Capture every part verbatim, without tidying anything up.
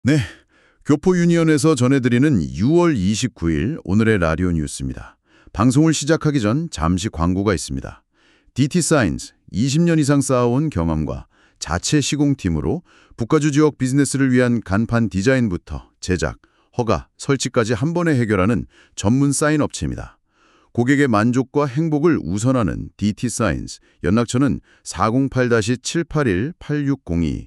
네, 교포 유니언에서 전해드리는 유월 이십구일 오늘의 라디오 뉴스입니다. 방송을 시작하기 전 잠시 광고가 있습니다. 디티 사이언스, 이십 년 이상 쌓아온 경험과 자체 시공팀으로 북가주 지역 비즈니스를 위한 간판 디자인부터 제작, 허가, 설치까지 한 번에 해결하는 전문 사인 업체입니다. 고객의 만족과 행복을 우선하는 디티 사이언스, 연락처는 사공팔 칠팔일 팔육공이,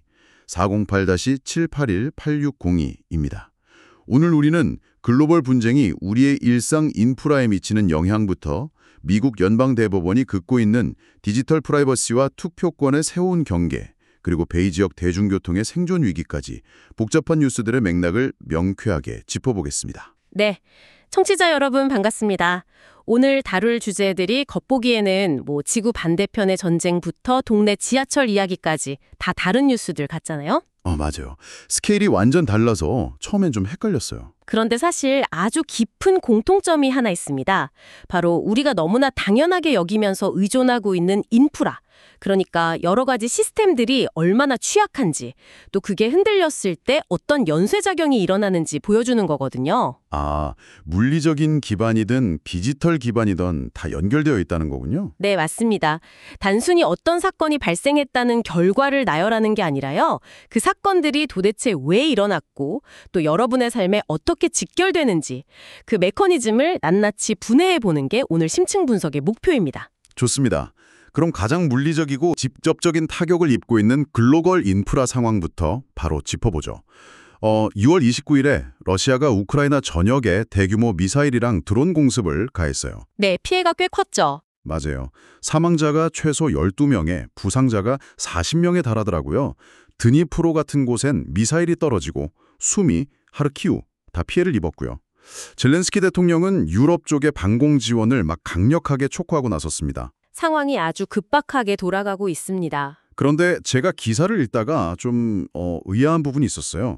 사공팔 칠팔일 팔육공이입니다. 오늘 우리는 글로벌 분쟁이 우리의 일상 인프라에 미치는 영향부터 미국 연방대법원이 긋고 있는 디지털 프라이버시와 투표권의 새로운 경계, 그리고 베이 지역 대중교통의 생존 위기까지 복잡한 뉴스들의 맥락을 명쾌하게 짚어보겠습니다. 네, 청취자 여러분 반갑습니다. 오늘 다룰 주제들이 겉보기에는 뭐 지구 반대편의 전쟁부터 동네 지하철 이야기까지 다 다른 뉴스들 같잖아요. 어, 맞아요. 스케일이 완전 달라서 처음엔 좀 헷갈렸어요. 그런데 사실 아주 깊은 공통점이 하나 있습니다. 바로 우리가 너무나 당연하게 여기면서 의존하고 있는 인프라. 그러니까 여러 가지 시스템들이 얼마나 취약한지, 또 그게 흔들렸을 때 어떤 연쇄작용이 일어나는지 보여주는 거거든요. 아, 물리적인 기반이든 디지털 기반이든 다 연결되어 있다는 거군요. 네, 맞습니다. 단순히 어떤 사건이 발생했다는 결과를 나열하는 게 아니라요. 그 사건들이 도대체 왜 일어났고 또 여러분의 삶에 어떻게 직결되는지 그 메커니즘을 낱낱이 분해해 보는 게 오늘 심층 분석의 목표입니다. 좋습니다. 그럼 가장 물리적이고 직접적인 타격을 입고 있는 글로벌 인프라 상황부터 바로 짚어보죠. 어, 유월 이십구일에 러시아가 우크라이나 전역에 대규모 미사일이랑 드론 공습을 가했어요. 네, 피해가 꽤 컸죠. 맞아요. 사망자가 최소 열두 명에 부상자가 사십 명에 달하더라고요. 드니프로 같은 곳엔 미사일이 떨어지고 수미, 하르키우 다 피해를 입었고요. 젤렌스키 대통령은 유럽 쪽의 방공 지원을 막 강력하게 촉구하고 나섰습니다. 상황이 아주 급박하게 돌아가고 있습니다. 그런데 제가 기사를 읽다가 좀 어, 의아한 부분이 있었어요.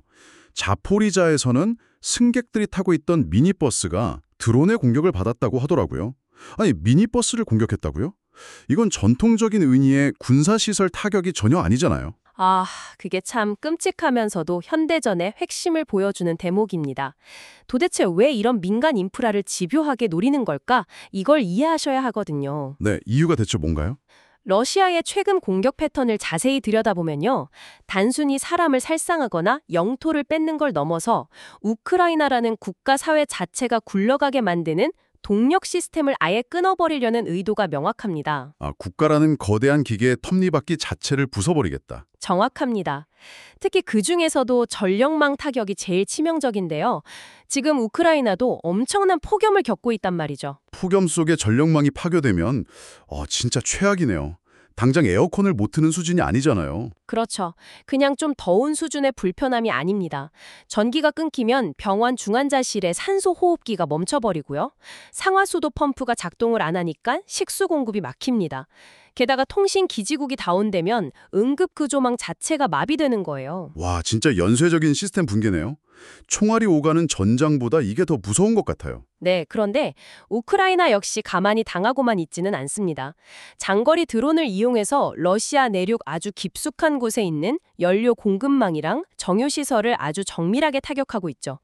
자포리자에서는 승객들이 타고 있던 미니버스가 드론의 공격을 받았다고 하더라고요. 아니, 미니버스를 공격했다고요? 이건 전통적인 의미의 군사시설 타격이 전혀 아니잖아요. 아, 그게 참 끔찍하면서도 현대전의 핵심을 보여주는 대목입니다. 도대체 왜 이런 민간 인프라를 집요하게 노리는 걸까? 이걸 이해하셔야 하거든요. 네, 이유가 대체 뭔가요? 러시아의 최근 공격 패턴을 자세히 들여다보면요. 단순히 사람을 살상하거나 영토를 뺏는 걸 넘어서 우크라이나라는 국가 사회 자체가 굴러가게 만드는 동력 시스템을 아예 끊어버리려는 의도가 명확합니다. 아, 국가라는 거대한 기계의 톱니바퀴 자체를 부숴버리겠다. 정확합니다. 특히 그중에서도 전력망 타격이 제일 치명적인데요. 지금 우크라이나도 엄청난 폭염을 겪고 있단 말이죠. 폭염 속에 전력망이 파괴되면 어, 진짜 최악이네요. 당장 에어컨을 못 트는 수준이 아니잖아요. 그렇죠. 그냥 좀 더운 수준의 불편함이 아닙니다. 전기가 끊기면 병원 중환자실의 산소 호흡기가 멈춰버리고요. 상하수도 펌프가 작동을 안 하니까 식수 공급이 막힙니다. 게다가 통신 기지국이 다운되면 응급구조망 자체가 마비되는 거예요. 와, 진짜 연쇄적인 시스템 붕괴네요. 총알이 오가는 전장보다 이게 더 무서운 것 같아요. 네, 그런데 우크라이나 역시 가만히 당하고만 있지는 않습니다. 장거리 드론을 이용해서 러시아 내륙 아주 깊숙한 곳에 있는 연료 공급망이랑 정유시설을 아주 정밀하게 타격하고 있죠.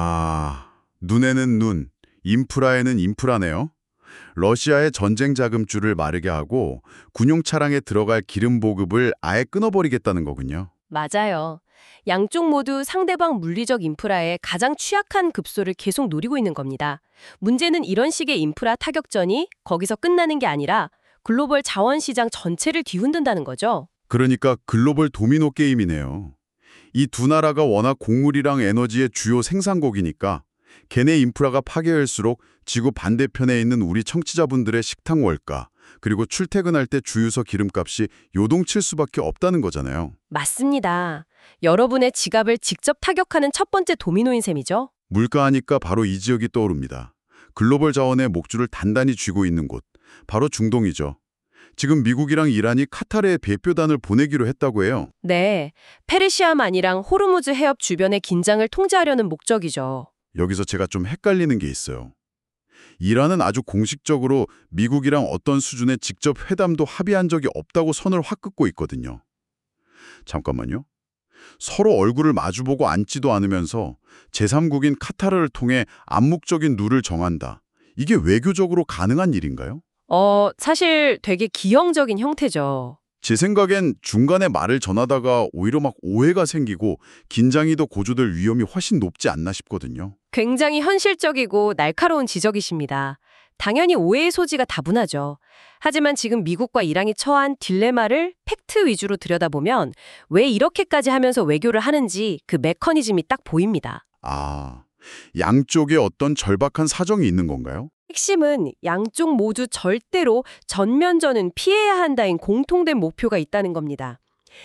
아, 눈에는 눈, 인프라에는 인프라네요. 러시아의 전쟁 자금줄을 마르게 하고 군용 차량에 들어갈 기름 보급을 아예 끊어버리겠다는 거군요. 맞아요. 양쪽 모두 상대방 물리적 인프라에 가장 취약한 급소를 계속 노리고 있는 겁니다. 문제는 이런 식의 인프라 타격전이 거기서 끝나는 게 아니라 글로벌 자원시장 전체를 뒤흔든다는 거죠. 그러니까 글로벌 도미노 게임이네요. 이 두 나라가 워낙 곡물이랑 에너지의 주요 생산국이니까 걔네 인프라가 파괴할수록 지구 반대편에 있는 우리 청취자분들의 식탁 월가, 그리고 출퇴근할 때 주유소 기름값이 요동칠 수밖에 없다는 거잖아요. 맞습니다. 여러분의 지갑을 직접 타격하는 첫 번째 도미노인 셈이죠. 물가하니까 바로 이 지역이 떠오릅니다. 글로벌 자원의 목줄을 단단히 쥐고 있는 곳, 바로 중동이죠. 지금 미국이랑 이란이 카타르에 대표단을 보내기로 했다고 해요. 네, 페르시아만이랑 호르무즈 해협 주변의 긴장을 통제하려는 목적이죠. 여기서 제가 좀 헷갈리는 게 있어요. 이란은 아주 공식적으로 미국이랑 어떤 수준의 직접 회담도 합의한 적이 없다고 선을 확 긋고 있거든요. 잠깐만요. 서로 얼굴을 마주보고 앉지도 않으면서 제삼국인 카타르를 통해 암묵적인 룰을 정한다. 이게 외교적으로 가능한 일인가요? 어, 사실 되게 기형적인 형태죠. 제 생각엔 중간에 말을 전하다가 오히려 막 오해가 생기고 긴장이 더 고조될 위험이 훨씬 높지 않나 싶거든요. 굉장히 현실적이고 날카로운 지적이십니다. 당연히 오해의 소지가 다분하죠. 하지만 지금 미국과 이란이 처한 딜레마를 팩트 위주로 들여다보면 왜 이렇게까지 하면서 외교를 하는지 그 메커니즘이 딱 보입니다. 아, 양쪽에 어떤 절박한 사정이 있는 건가요? 핵심은 양쪽 모두 절대로 전면전은 피해야 한다인 공통된 목표가 있다는 겁니다.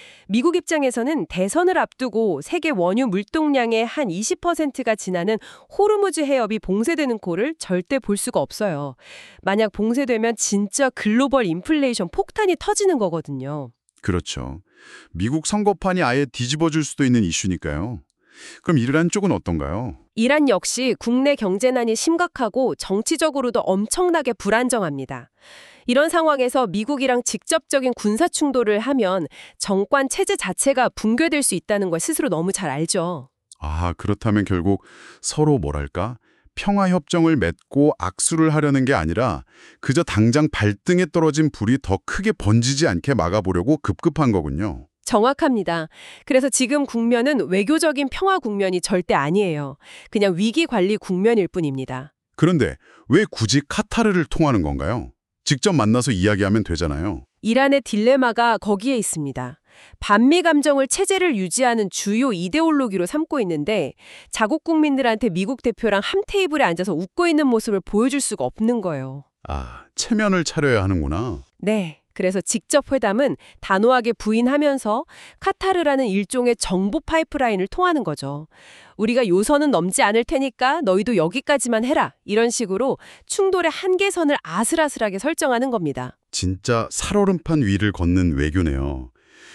미국 입장에서는 대선을 앞두고 세계 원유 물동량의 한 이십 퍼센트가 지나는 호르무즈 해협이 봉쇄되는 꼴을 절대 볼 수가 없어요. 만약 봉쇄되면 진짜 글로벌 인플레이션 폭탄이 터지는 거거든요. 그렇죠. 미국 선거판이 아예 뒤집어질 수도 있는 이슈니까요. 그럼 이란 쪽은 어떤가요? 이란 역시 국내 경제난이 심각하고 정치적으로도 엄청나게 불안정합니다. 이런 상황에서 미국이랑 직접적인 군사 충돌을 하면 정권 체제 자체가 붕괴될 수 있다는 걸 스스로 너무 잘 알죠. 아, 그렇다면 결국 서로 뭐랄까? 평화협정을 맺고 악수를 하려는 게 아니라 그저 당장 발등에 떨어진 불이 더 크게 번지지 않게 막아보려고 급급한 거군요. 정확합니다. 그래서 지금 국면은 외교적인 평화 국면이 절대 아니에요. 그냥 위기 관리 국면일 뿐입니다. 그런데 왜 굳이 카타르를 통하는 건가요? 직접 만나서 이야기하면 되잖아요. 이란의 딜레마가 거기에 있습니다. 반미 감정을 체제를 유지하는 주요 이데올로기로 삼고 있는데 자국 국민들한테 미국 대표랑 한 테이블에 앉아서 웃고 있는 모습을 보여줄 수가 없는 거예요. 아, 체면을 차려야 하는구나. 네. 그래서 직접 회담은 단호하게 부인하면서 카타르라는 일종의 정보 파이프라인을 통하는 거죠. 우리가 요선은 넘지 않을 테니까 너희도 여기까지만 해라. 이런 식으로 충돌의 한계선을 아슬아슬하게 설정하는 겁니다. 진짜 살얼음판 위를 걷는 외교네요.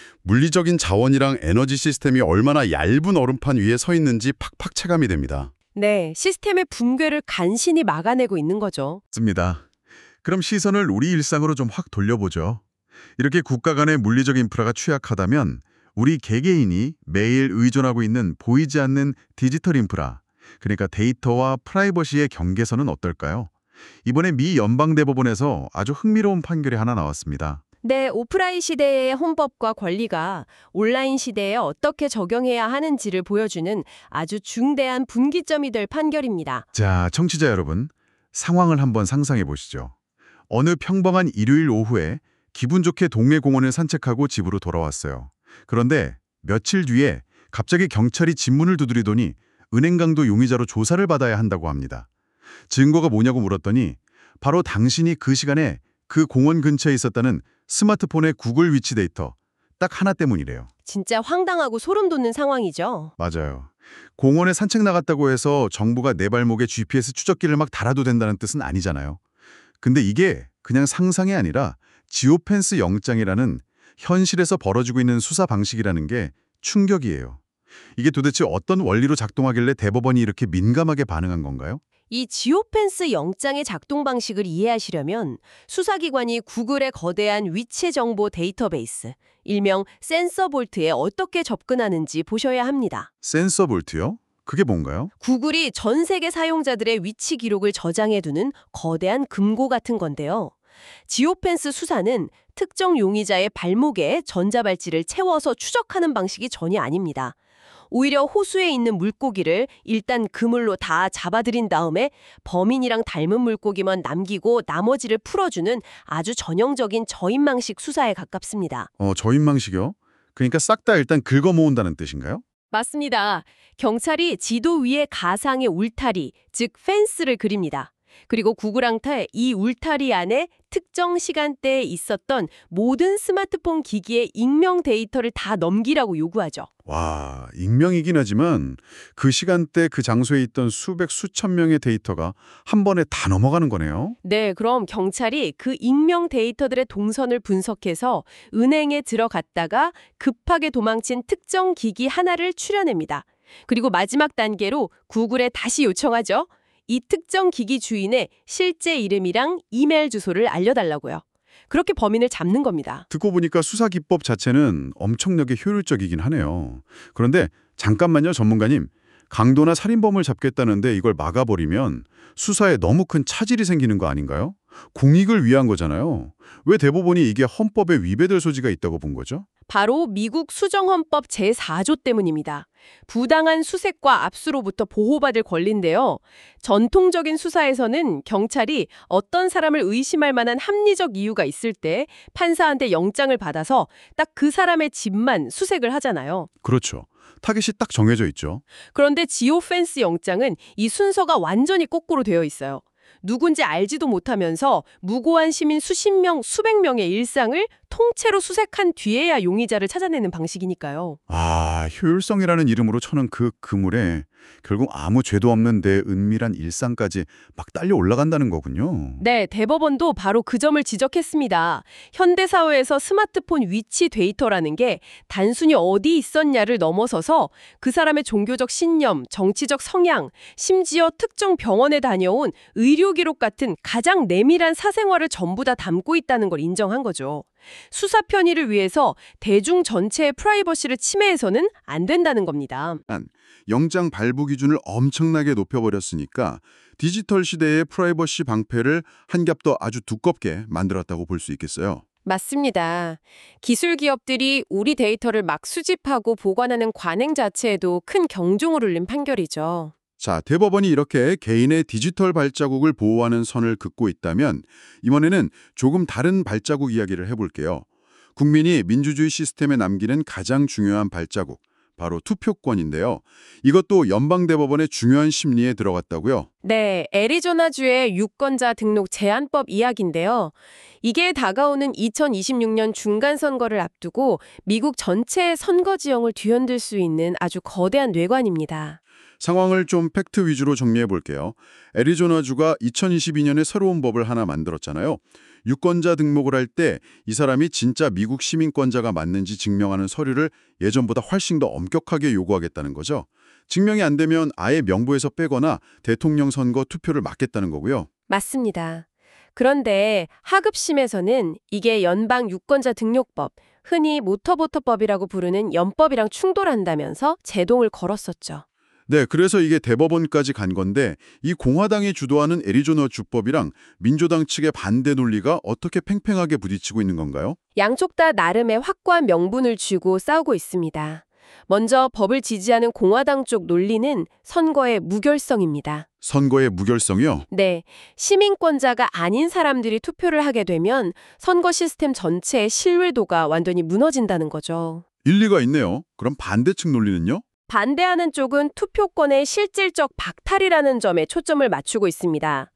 물리적인 자원이랑 에너지 시스템이 얼마나 얇은 얼음판 위에 서 있는지 팍팍 체감이 됩니다. 네, 시스템의 붕괴를 간신히 막아내고 있는 거죠. 맞습니다. 그럼 시선을 우리 일상으로 좀 확 돌려보죠. 이렇게 국가 간의 물리적 인프라가 취약하다면 우리 개개인이 매일 의존하고 있는 보이지 않는 디지털 인프라, 그러니까 데이터와 프라이버시의 경계선은 어떨까요? 이번에 미 연방대법원에서 아주 흥미로운 판결이 하나 나왔습니다. 네, 오프라인 시대의 헌법과 권리가 온라인 시대에 어떻게 적용해야 하는지를 보여주는 아주 중대한 분기점이 될 판결입니다. 자, 청취자 여러분, 상황을 한번 상상해 보시죠. 어느 평범한 일요일 오후에 기분 좋게 동네 공원을 산책하고 집으로 돌아왔어요. 그런데 며칠 뒤에 갑자기 경찰이 집문을 두드리더니 은행 강도 용의자로 조사를 받아야 한다고 합니다. 증거가 뭐냐고 물었더니 바로 당신이 그 시간에 그 공원 근처에 있었다는 스마트폰의 구글 위치 데이터 딱 하나 때문이래요. 진짜 황당하고 소름 돋는 상황이죠. 맞아요. 공원에 산책 나갔다고 해서 정부가 내 발목에 지피에스 추적기를 막 달아도 된다는 뜻은 아니잖아요. 근데 이게 그냥 상상이 아니라 지오펜스 영장이라는 현실에서 벌어지고 있는 수사 방식이라는 게 충격이에요. 이게 도대체 어떤 원리로 작동하길래 대법원이 이렇게 민감하게 반응한 건가요? 이 지오펜스 영장의 작동 방식을 이해하시려면 수사기관이 구글의 거대한 위치 정보 데이터베이스, 일명 센서볼트에 어떻게 접근하는지 보셔야 합니다. 센서볼트요? 그게 뭔가요? 구글이 전 세계 사용자들의 위치 기록을 저장해두는 거대한 금고 같은 건데요. 지오펜스 수사는 특정 용의자의 발목에 전자발찌를 채워서 추적하는 방식이 전혀 아닙니다. 오히려 호수에 있는 물고기를 일단 그물로 다 잡아들인 다음에 범인이랑 닮은 물고기만 남기고 나머지를 풀어주는 아주 전형적인 저인망식 수사에 가깝습니다. 어, 저인망식이요? 그러니까 싹 다 일단 긁어 모은다는 뜻인가요? 맞습니다. 경찰이 지도 위에 가상의 울타리, 즉 펜스를 그립니다. 그리고 구글항타에 이 울타리 안에 특정 시간대에 있었던 모든 스마트폰 기기의 익명 데이터를 다 넘기라고 요구하죠. 와, 익명이긴 하지만 그 시간대 그 장소에 있던 수백 수천 명의 데이터가 한 번에 다 넘어가는 거네요. 네, 그럼 경찰이 그 익명 데이터들의 동선을 분석해서 은행에 들어갔다가 급하게 도망친 특정 기기 하나를 추려냅니다. 그리고 마지막 단계로 구글에 다시 요청하죠. 이 특정 기기 주인의 실제 이름이랑 이메일 주소를 알려달라고요. 그렇게 범인을 잡는 겁니다. 듣고 보니까 수사 기법 자체는 엄청나게 효율적이긴 하네요. 그런데 잠깐만요, 전문가님. 강도나 살인범을 잡겠다는데 이걸 막아버리면 수사에 너무 큰 차질이 생기는 거 아닌가요? 공익을 위한 거잖아요. 왜 대법원이 이게 헌법에 위배될 소지가 있다고 본 거죠? 바로 미국 수정헌법 제사조 때문입니다. 부당한 수색과 압수로부터 보호받을 권리인데요. 전통적인 수사에서는 경찰이 어떤 사람을 의심할 만한 합리적 이유가 있을 때 판사한테 영장을 받아서 딱 그 사람의 집만 수색을 하잖아요. 그렇죠. 타깃이 딱 정해져 있죠. 그런데 지오펜스 영장은 이 순서가 완전히 거꾸로 되어 있어요. 누군지 알지도 못하면서 무고한 시민 수십 명, 수백 명의 일상을 통째로 수색한 뒤에야 용의자를 찾아내는 방식이니까요. 아, 효율성이라는 이름으로 쳐는 그 그물에 결국 아무 죄도 없는 내 은밀한 일상까지 막 딸려 올라간다는 거군요. 네, 대법원도 바로 그 점을 지적했습니다. 현대사회에서 스마트폰 위치 데이터라는 게 단순히 어디 있었냐를 넘어서서 그 사람의 종교적 신념, 정치적 성향, 심지어 특정 병원에 다녀온 의료 기록 같은 가장 내밀한 사생활을 전부 다 담고 있다는 걸 인정한 거죠. 수사 편의를 위해서 대중 전체의 프라이버시를 침해해서는 안 된다는 겁니다. 영장 발부 기준을 엄청나게 높여버렸으니까 디지털 시대의 프라이버시 방패를 한 겹 더 아주 두껍게 만들었다고 볼 수 있겠어요. 맞습니다. 기술 기업들이 우리 데이터를 막 수집하고 보관하는 관행 자체에도 큰 경종을 울린 판결이죠. 자, 대법원이 이렇게 개인의 디지털 발자국을 보호하는 선을 긋고 있다면 이번에는 조금 다른 발자국 이야기를 해볼게요. 국민이 민주주의 시스템에 남기는 가장 중요한 발자국, 바로 투표권인데요. 이것도 연방대법원의 중요한 심리에 들어갔다고요? 네, 애리조나주의 유권자 등록 제한법 이야기인데요. 이게 다가오는 이천이십육 년 중간선거를 앞두고 미국 전체의 선거 지형을 뒤흔들 수 있는 아주 거대한 뇌관입니다. 상황을 좀 팩트 위주로 정리해 볼게요. 애리조나주가 이천이십이 년에 새로운 법을 하나 만들었잖아요. 유권자 등록을 할 때 이 사람이 진짜 미국 시민권자가 맞는지 증명하는 서류를 예전보다 훨씬 더 엄격하게 요구하겠다는 거죠. 증명이 안 되면 아예 명부에서 빼거나 대통령 선거 투표를 막겠다는 거고요. 맞습니다. 그런데 하급심에서는 이게 연방 유권자 등록법, 흔히 모터보터법이라고 부르는 연법이랑 충돌한다면서 제동을 걸었었죠. 네, 그래서 이게 대법원까지 간 건데 이 공화당이 주도하는 애리조나 주법이랑 민주당 측의 반대 논리가 어떻게 팽팽하게 부딪히고 있는 건가요? 양쪽 다 나름의 확고한 명분을 쥐고 싸우고 있습니다. 먼저 법을 지지하는 공화당 쪽 논리는 선거의 무결성입니다. 선거의 무결성이요? 네, 시민권자가 아닌 사람들이 투표를 하게 되면 선거 시스템 전체의 신뢰도가 완전히 무너진다는 거죠. 일리가 있네요. 그럼 반대측 논리는요? 반대하는 쪽은 투표권의 실질적 박탈이라는 점에 초점을 맞추고 있습니다.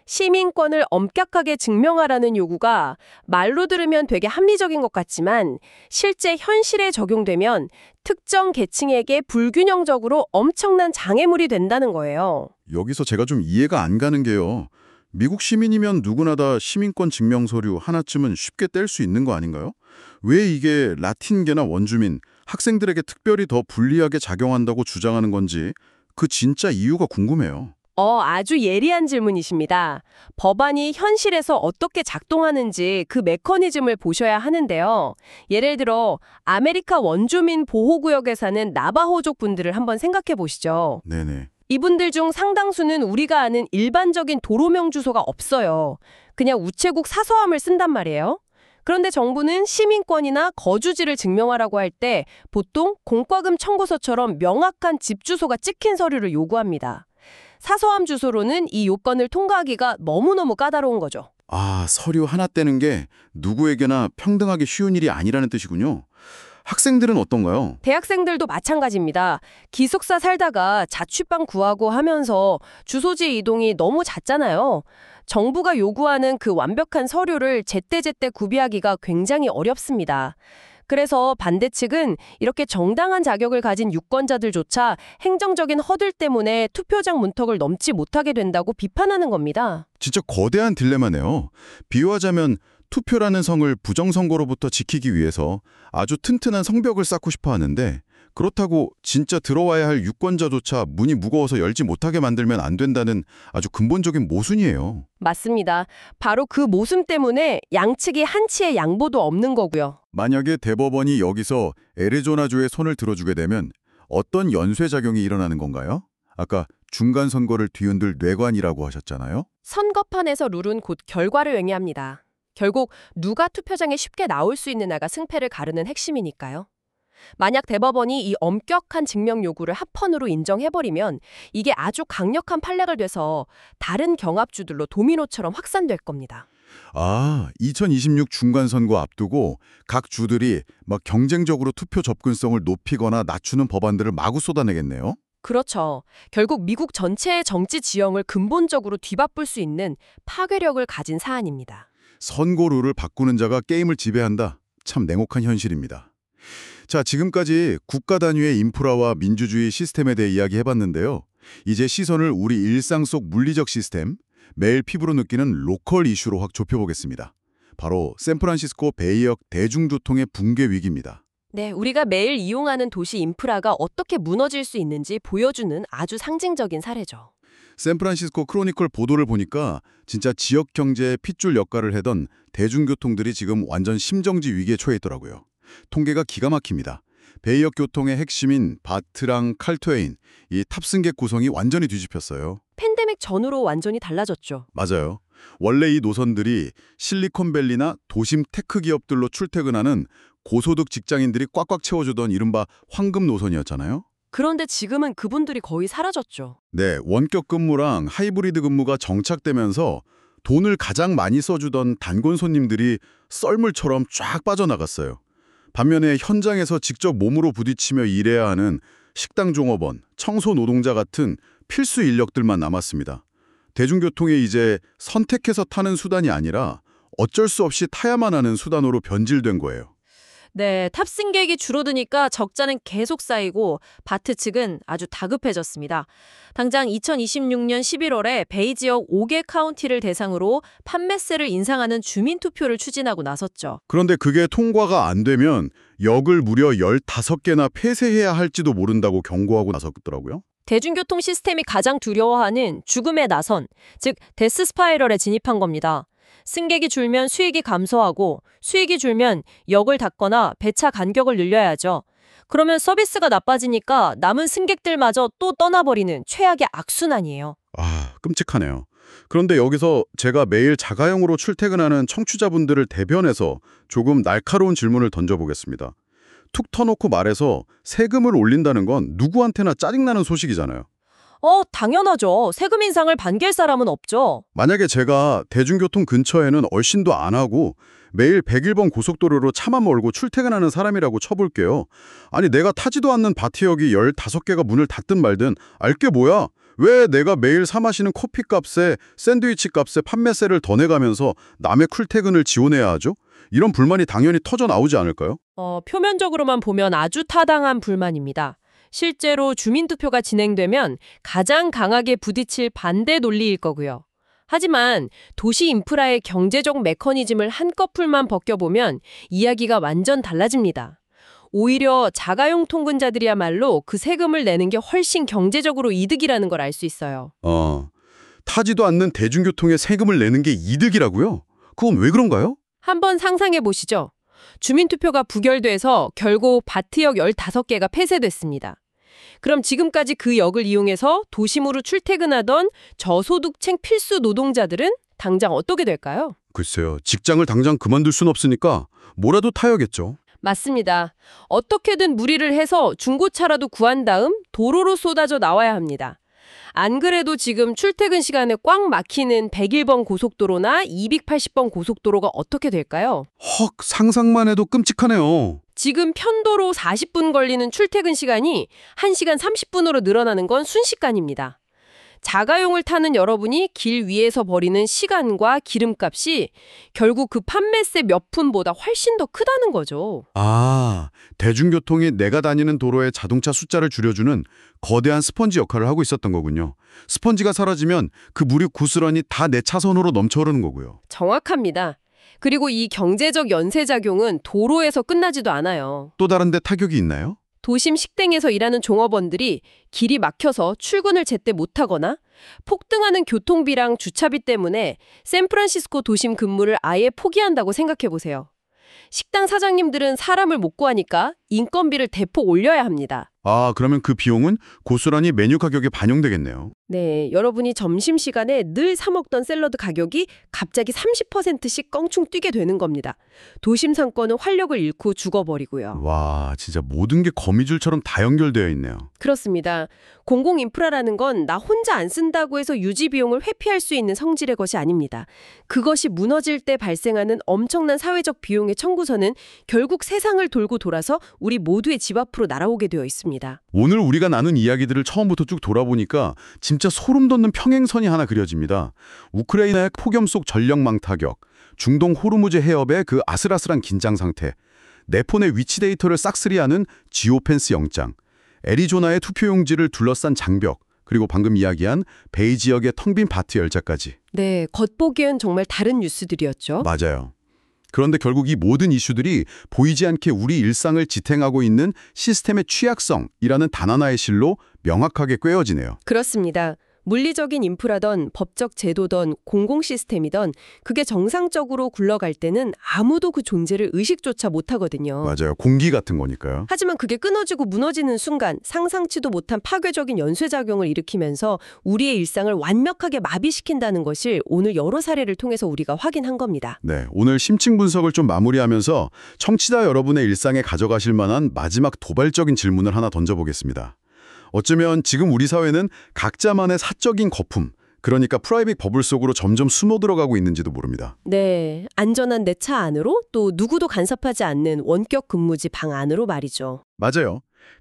시민권을 엄격하게 증명하라는 요구가 말로 들으면 되게 합리적인 것 같지만 실제 현실에 적용되면 특정 계층에게 불균형적으로 엄청난 장애물이 된다는 거예요. 여기서 제가 좀 이해가 안 가는 게요. 미국 시민이면 누구나 다 시민권 증명 서류 하나쯤은 쉽게 뗄 수 있는 거 아닌가요? 왜 이게 라틴계나 원주민, 학생들에게 특별히 더 불리하게 작용한다고 주장하는 건지 그 진짜 이유가 궁금해요. 어, 아주 예리한 질문이십니다. 법안이 현실에서 어떻게 작동하는지 그 메커니즘을 보셔야 하는데요. 예를 들어 아메리카 원주민 보호구역에 사는 나바호족 분들을 한번 생각해 보시죠. 네네. 이분들 중 상당수는 우리가 아는 일반적인 도로명 주소가 없어요. 그냥 우체국 사서함을 쓴단 말이에요. 그런데 정부는 시민권이나 거주지를 증명하라고 할 때 보통 공과금 청구서처럼 명확한 집 주소가 찍힌 서류를 요구합니다. 사서함 주소로는 이 요건을 통과하기가 너무너무 까다로운 거죠. 아, 서류 하나 떼는 게 누구에게나 평등하게 쉬운 일이 아니라는 뜻이군요. 학생들은 어떤가요? 대학생들도 마찬가지입니다. 기숙사 살다가 자취방 구하고 하면서 주소지 이동이 너무 잦잖아요. 정부가 요구하는 그 완벽한 서류를 제때제때 구비하기가 굉장히 어렵습니다. 그래서 반대 측은 이렇게 정당한 자격을 가진 유권자들조차 행정적인 허들 때문에 투표장 문턱을 넘지 못하게 된다고 비판하는 겁니다. 진짜 거대한 딜레마네요. 비유하자면 투표라는 성을 부정선거로부터 지키기 위해서 아주 튼튼한 성벽을 쌓고 싶어 하는데 그렇다고 진짜 들어와야 할 유권자조차 문이 무거워서 열지 못하게 만들면 안 된다는 아주 근본적인 모순이에요. 맞습니다. 바로 그 모순 때문에 양측이 한치의 양보도 없는 거고요. 만약에 대법원이 여기서 애리조나주의 손을 들어주게 되면 어떤 연쇄작용이 일어나는 건가요? 아까 중간 선거를 뒤흔들 뇌관이라고 하셨잖아요. 선거판에서 룰은 곧 결과를 의미합니다. 결국 누가 투표장에 쉽게 나올 수 있느냐가 승패를 가르는 핵심이니까요. 만약 대법원이 이 엄격한 증명 요구를 합헌으로 인정해버리면 이게 아주 강력한 판례가 돼서 다른 경합주들로 도미노처럼 확산될 겁니다. 아, 이천이십육 중간선거 앞두고 각 주들이 막 경쟁적으로 투표 접근성을 높이거나 낮추는 법안들을 마구 쏟아내겠네요. 그렇죠. 결국 미국 전체의 정치 지형을 근본적으로 뒤바꿀 수 있는 파괴력을 가진 사안입니다. 선거 룰을 바꾸는 자가 게임을 지배한다. 참 냉혹한 현실입니다. 자, 지금까지 국가 단위의 인프라와 민주주의 시스템에 대해 이야기해봤는데요. 이제 시선을 우리 일상 속 물리적 시스템, 매일 피부로 느끼는 로컬 이슈로 확 좁혀보겠습니다. 바로 샌프란시스코 베이역 대중교통의 붕괴 위기입니다. 네, 우리가 매일 이용하는 도시 인프라가 어떻게 무너질 수 있는지 보여주는 아주 상징적인 사례죠. 샌프란시스코 크로니클 보도를 보니까 진짜 지역 경제의 핏줄 역할을 하던 대중교통들이 지금 완전 심정지 위기에 처해 있더라고요. 통계가 기가 막힙니다. 베이역 교통의 핵심인 바트랑 칼트웨인, 이 탑승객 구성이 완전히 뒤집혔어요. 팬데믹 전후로 완전히 달라졌죠. 맞아요. 원래 이 노선들이 실리콘밸리나 도심 테크 기업들로 출퇴근하는 고소득 직장인들이 꽉꽉 채워주던 이른바 황금 노선이었잖아요. 그런데 지금은 그분들이 거의 사라졌죠. 네, 원격 근무랑 하이브리드 근무가 정착되면서 돈을 가장 많이 써주던 단골 손님들이 썰물처럼 쫙 빠져나갔어요. 반면에 현장에서 직접 몸으로 부딪히며 일해야 하는 식당 종업원, 청소 노동자 같은 필수 인력들만 남았습니다. 대중교통이 이제 선택해서 타는 수단이 아니라 어쩔 수 없이 타야만 하는 수단으로 변질된 거예요. 네, 탑승객이 줄어드니까 적자는 계속 쌓이고 바트 측은 아주 다급해졌습니다. 당장 이천이십육 년 십일월에 베이 지역 오 개 카운티를 대상으로 판매세를 인상하는 주민투표를 추진하고 나섰죠. 그런데 그게 통과가 안 되면 역을 무려 열다섯 개나 폐쇄해야 할지도 모른다고 경고하고 나섰더라고요. 대중교통 시스템이 가장 두려워하는 죽음의 나선, 즉 데스 스파이럴에 진입한 겁니다. 승객이 줄면 수익이 감소하고 수익이 줄면 역을 닫거나 배차 간격을 늘려야죠. 그러면 서비스가 나빠지니까 남은 승객들마저 또 떠나버리는 최악의 악순환이에요. 아, 끔찍하네요. 그런데 여기서 제가 매일 자가용으로 출퇴근하는 청취자분들을 대변해서 조금 날카로운 질문을 던져보겠습니다. 툭 터놓고 말해서 세금을 올린다는 건 누구한테나 짜증나는 소식이잖아요. 어, 당연하죠. 세금 인상을 반길 사람은 없죠. 만약에 제가 대중교통 근처에는 얼씬도 안 하고 매일 백일 번 고속도로로 차만 몰고 출퇴근하는 사람이라고 쳐볼게요. 아니 내가 타지도 않는 바트역이 열다섯 개가 문을 닫든 말든 알게 뭐야? 왜 내가 매일 사 마시는 커피 값에 샌드위치 값에 판매세를 더 내가면서 남의 출퇴근을 지원해야 하죠? 이런 불만이 당연히 터져 나오지 않을까요? 어, 표면적으로만 보면 아주 타당한 불만입니다. 실제로 주민투표가 진행되면 가장 강하게 부딪힐 반대 논리일 거고요. 하지만 도시 인프라의 경제적 메커니즘을 한꺼풀만 벗겨보면 이야기가 완전 달라집니다. 오히려 자가용 통근자들이야말로 그 세금을 내는 게 훨씬 경제적으로 이득이라는 걸 알 수 있어요. 어, 타지도 않는 대중교통에 세금을 내는 게 이득이라고요? 그건 왜 그런가요? 한번 상상해 보시죠. 주민투표가 부결돼서 결국 바트역 열다섯 개가 폐쇄됐습니다. 그럼 지금까지 그 역을 이용해서 도심으로 출퇴근하던 저소득층 필수 노동자들은 당장 어떻게 될까요? 글쎄요. 직장을 당장 그만둘 순 없으니까 뭐라도 타야겠죠. 맞습니다. 어떻게든 무리를 해서 중고차라도 구한 다음 도로로 쏟아져 나와야 합니다. 안 그래도 지금 출퇴근 시간에 꽉 막히는 백일 번 고속도로나 이백팔십 번 고속도로가 어떻게 될까요? 헉, 상상만 해도 끔찍하네요. 지금 편도로 사십 분 걸리는 출퇴근 시간이 한 시간 삼십 분으로 늘어나는 건 순식간입니다. 자가용을 타는 여러분이 길 위에서 버리는 시간과 기름값이 결국 그 판매세 몇 푼보다 훨씬 더 크다는 거죠. 아, 대중교통이 내가 다니는 도로의 자동차 숫자를 줄여주는 거대한 스펀지 역할을 하고 있었던 거군요. 스펀지가 사라지면 그 물이 고스란히 다 내 차선으로 넘쳐흐르는 거고요. 정확합니다. 그리고 이 경제적 연쇄작용은 도로에서 끝나지도 않아요. 또 다른 데 타격이 있나요? 도심 식당에서 일하는 종업원들이 길이 막혀서 출근을 제때 못하거나 폭등하는 교통비랑 주차비 때문에 샌프란시스코 도심 근무를 아예 포기한다고 생각해 보세요. 식당 사장님들은 사람을 못 구하니까 인건비를 대폭 올려야 합니다. 아, 그러면 그 비용은 고스란히 메뉴 가격에 반영되겠네요. 네, 여러분이 점심시간에 늘 사 먹던 샐러드 가격이 갑자기 삼십 퍼센트씩 껑충 뛰게 되는 겁니다. 도심 상권은 활력을 잃고 죽어버리고요. 와, 진짜 모든 게 거미줄처럼 다 연결되어 있네요. 그렇습니다. 공공 인프라라는 건 나 혼자 안 쓴다고 해서 유지 비용을 회피할 수 있는 성질의 것이 아닙니다. 그것이 무너질 때 발생하는 엄청난 사회적 비용의 청구서는 결국 세상을 돌고 돌아서 우리 모두의 집 앞으로 날아오게 되어 있습니다. 오늘 우리가 나눈 이야기들을 처음부터 쭉 돌아보니까 진짜 소름 돋는 평행선이 하나 그려집니다. 우크라이나의 폭염 속 전력망 타격, 중동 호르무즈 해협의 그 아슬아슬한 긴장 상태, 내 폰의 위치 데이터를 싹쓸이하는 지오펜스 영장, 애리조나의 투표용지를 둘러싼 장벽, 그리고 방금 이야기한 베이 지역의 텅 빈 바트 열차까지. 네, 겉보기엔 정말 다른 뉴스들이었죠. 맞아요. 그런데 결국 이 모든 이슈들이 보이지 않게 우리 일상을 지탱하고 있는 시스템의 취약성이라는 단 하나의 실로 명확하게 꿰어지네요. 그렇습니다. 물리적인 인프라던 법적 제도던 공공 시스템이던 그게 정상적으로 굴러갈 때는 아무도 그 존재를 의식조차 못하거든요. 맞아요. 공기 같은 거니까요. 하지만 그게 끊어지고 무너지는 순간 상상치도 못한 파괴적인 연쇄작용을 일으키면서 우리의 일상을 완벽하게 마비시킨다는 것을 오늘 여러 사례를 통해서 우리가 확인한 겁니다. 네, 오늘 심층 분석을 좀 마무리하면서 청취자 여러분의 일상에 가져가실 만한 마지막 도발적인 질문을 하나 던져보겠습니다. 어쩌면 지금 우리 사회는 각자만의 사적인 거품, 그러니까 프라이빗 버블 속으로 점점 숨어 들어가고 있는지도 모릅니다. 네, 안전한 내 차 안으로 또 누구도 간섭하지 않는 원격 근무지 방 안으로 말이죠. 맞아요.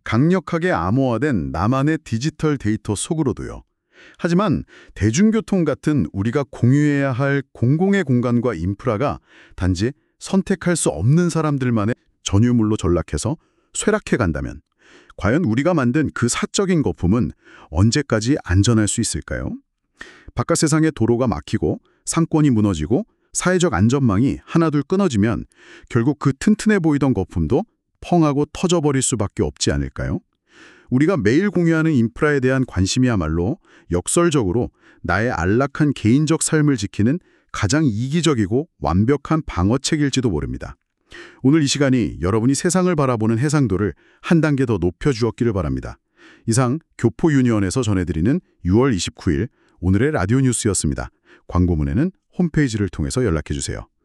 강력하게 암호화된 나만의 디지털 데이터 속으로도요. 하지만 대중교통 같은 우리가 공유해야 할 공공의 공간과 인프라가 단지 선택할 수 없는 사람들만의 전유물로 전락해서 쇠락해 간다면 과연 우리가 만든 그 사적인 거품은 언제까지 안전할 수 있을까요? 바깥 세상에 도로가 막히고 상권이 무너지고 사회적 안전망이 하나둘 끊어지면 결국 그 튼튼해 보이던 거품도 펑하고 터져버릴 수밖에 없지 않을까요? 우리가 매일 공유하는 인프라에 대한 관심이야말로 역설적으로 나의 안락한 개인적 삶을 지키는 가장 이기적이고 완벽한 방어책일지도 모릅니다. 오늘 이 시간이 여러분이 세상을 바라보는 해상도를 한 단계 더 높여주었기를 바랍니다. 이상 교포 유니언에서 전해드리는 유월 이십구일 오늘의 라디오 뉴스였습니다. 광고문에는 홈페이지를 통해서 연락해주세요.